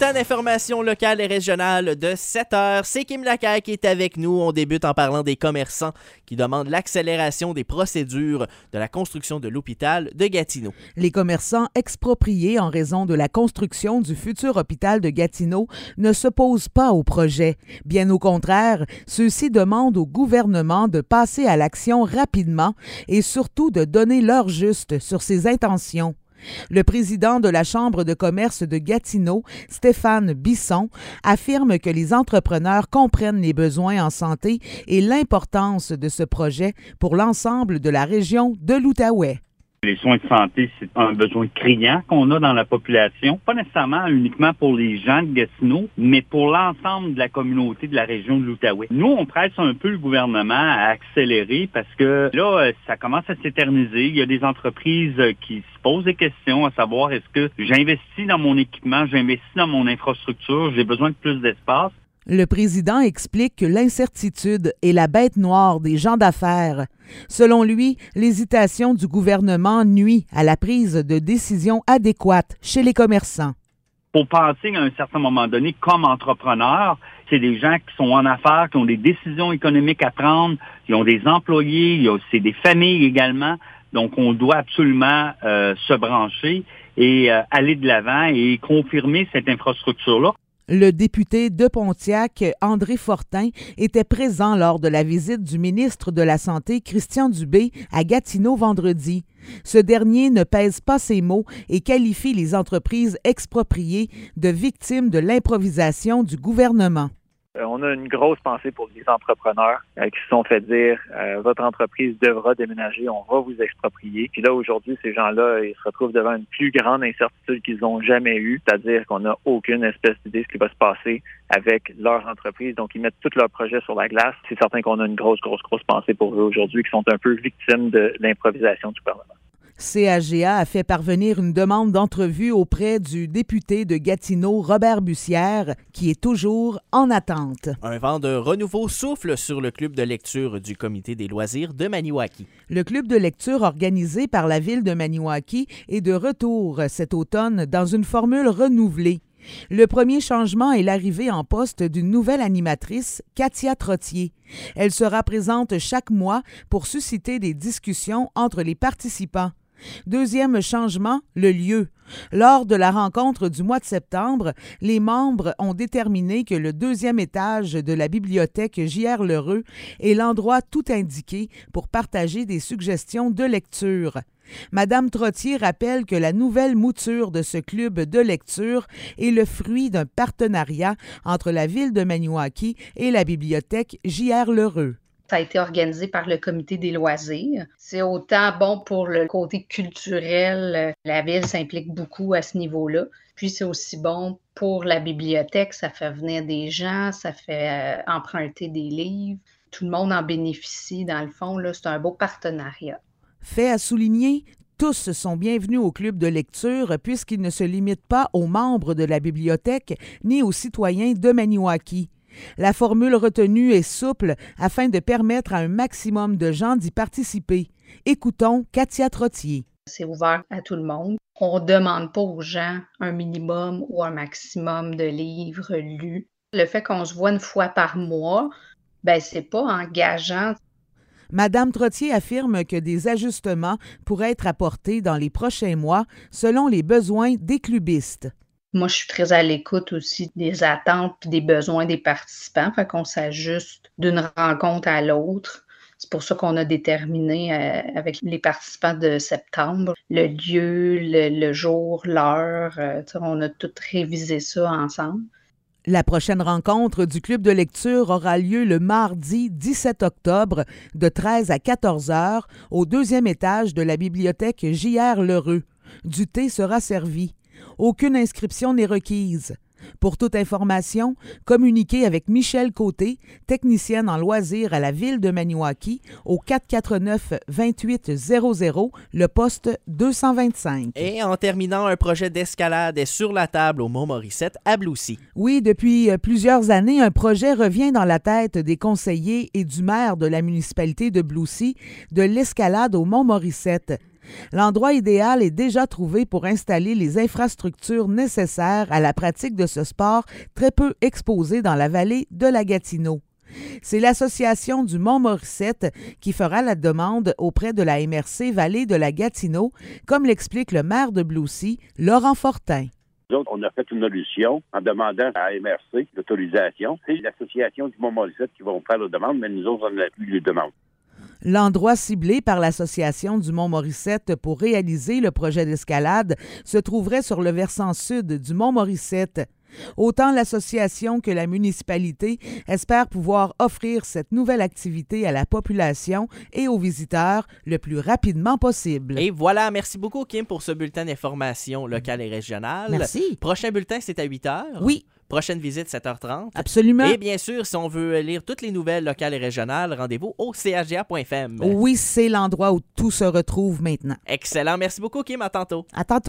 Temps d'information locale et régionale de 7 heures. C'est Kim Lacaille qui est avec nous. On débute en parlant des commerçants qui demandent l'accélération des procédures de la construction de l'hôpital de Gatineau. Les commerçants expropriés en raison de la construction du futur hôpital de Gatineau ne s'opposent pas au projet. Bien au contraire, ceux-ci demandent au gouvernement de passer à l'action rapidement et surtout de donner l'heure juste sur ses intentions. Le président de la Chambre de commerce de Gatineau, Stéphane Bisson, affirme que les entrepreneurs comprennent les besoins en santé et l'importance de ce projet pour l'ensemble de la région de l'Outaouais. Les soins de santé, c'est un besoin criant qu'on a dans la population, pas nécessairement uniquement pour les gens de Gatineau, mais pour l'ensemble de la communauté de la région de l'Outaouais. Nous, on presse un peu le gouvernement à accélérer parce que là, ça commence à s'éterniser. Il y a des entreprises qui se posent des questions à savoir est-ce que j'investis dans mon équipement, j'investis dans mon infrastructure, j'ai besoin de plus d'espace. Le président explique que l'incertitude est la bête noire des gens d'affaires. Selon lui, l'hésitation du gouvernement nuit à la prise de décisions adéquates chez les commerçants. Pour penser à un certain moment donné comme entrepreneur, c'est des gens qui sont en affaires, qui ont des décisions économiques à prendre, qui ont des employés, c'est des familles également. Donc, on doit absolument se brancher et aller de l'avant et confirmer cette infrastructure-là. Le député de Pontiac, André Fortin, était présent lors de la visite du ministre de la Santé, Christian Dubé, à Gatineau vendredi. Ce dernier ne pèse pas ses mots et qualifie les entreprises expropriées de victimes de l'improvisation du gouvernement. On a une grosse pensée pour les entrepreneurs qui se sont fait dire votre entreprise devra déménager, on va vous exproprier. Puis là, aujourd'hui, ces gens-là, ils se retrouvent devant une plus grande incertitude qu'ils n'ont jamais eue, c'est-à-dire qu'on n'a aucune espèce d'idée de ce qui va se passer avec leur entreprise. Donc, ils mettent tous leurs projets sur la glace. C'est certain qu'on a une grosse pensée pour eux aujourd'hui qui sont un peu victimes de l'improvisation du gouvernement. CAGA a fait parvenir une demande d'entrevue auprès du député de Gatineau, Robert Bussière, qui est toujours en attente. Un vent de renouveau souffle sur le club de lecture du Comité des loisirs de Maniwaki. Le club de lecture organisé par la ville de Maniwaki est de retour cet automne dans une formule renouvelée. Le premier changement est l'arrivée en poste d'une nouvelle animatrice, Katia Trottier. Elle sera présente chaque mois pour susciter des discussions entre les participants. Deuxième changement, le lieu. Lors de la rencontre du mois de septembre, les membres ont déterminé que le deuxième étage de la bibliothèque J.R. Lheureux est l'endroit tout indiqué pour partager des suggestions de lecture. Madame Trottier rappelle que la nouvelle mouture de ce club de lecture est le fruit d'un partenariat entre la ville de Maniwaki et la bibliothèque J.R. Lheureux. Ça a été organisé par le Comité des loisirs. C'est autant bon pour le côté culturel. La ville s'implique beaucoup à ce niveau-là. Puis c'est aussi bon pour la bibliothèque. Ça fait venir des gens, ça fait emprunter des livres. Tout le monde en bénéficie, dans le fond. Là, c'est un beau partenariat. Fait à souligner, tous sont bienvenus au club de lecture puisqu'il ne se limite pas aux membres de la bibliothèque ni aux citoyens de Maniwaki. La formule retenue est souple afin de permettre à un maximum de gens d'y participer. Écoutons Katia Trottier. C'est ouvert à tout le monde. On ne demande pas aux gens un minimum ou un maximum de livres lus. Le fait qu'on se voit une fois par mois, c'est pas engageant. Madame Trottier affirme que des ajustements pourraient être apportés dans les prochains mois selon les besoins des clubistes. Moi, je suis très à l'écoute aussi des attentes et des besoins des participants, fait qu'on s'ajuste d'une rencontre à l'autre. C'est pour ça qu'on a déterminé avec les participants de septembre le lieu, le jour, l'heure. On a tout révisé ça ensemble. La prochaine rencontre du club de lecture aura lieu le mardi 17 octobre de 13 à 14 heures au deuxième étage de la bibliothèque J.R. Lheureux. Du thé sera servi. Aucune inscription n'est requise. Pour toute information, communiquez avec Michel Côté, technicienne en loisirs à la ville de Maniwaki, au 449-2800, le poste 225. Et en terminant, un projet d'escalade est sur la table au Mont-Morissette à Bloussy. Oui, depuis plusieurs années, un projet revient dans la tête des conseillers et du maire de la municipalité de Bloussy, de l'escalade au Mont-Morissette. L'endroit idéal est déjà trouvé pour installer les infrastructures nécessaires à la pratique de ce sport très peu exposé dans la vallée de la Gatineau. C'est l'Association du Mont-Morissette qui fera la demande auprès de la MRC Vallée de la Gatineau, comme l'explique le maire de Bloussy, Laurent Fortin. Nous autres, on a fait une allusion en demandant à MRC l'autorisation. C'est l'Association du Mont-Morissette qui vont faire la demande, mais nous autres, on n'a plus de demande. L'endroit ciblé par l'Association du Mont-Morissette pour réaliser le projet d'escalade se trouverait sur le versant sud du Mont-Morissette. Autant l'association que la municipalité espèrent pouvoir offrir cette nouvelle activité à la population et aux visiteurs le plus rapidement possible. Et voilà, merci beaucoup Kim pour ce bulletin d'information locale et régionale. Merci. Prochain bulletin, c'est à 8h. Oui. Prochaine visite, 7h30. Absolument. Et bien sûr, si on veut lire toutes les nouvelles locales et régionales, rendez-vous au chga.fm. Oui, c'est l'endroit où tout se retrouve maintenant. Excellent. Merci beaucoup, Kim. À tantôt. À tantôt.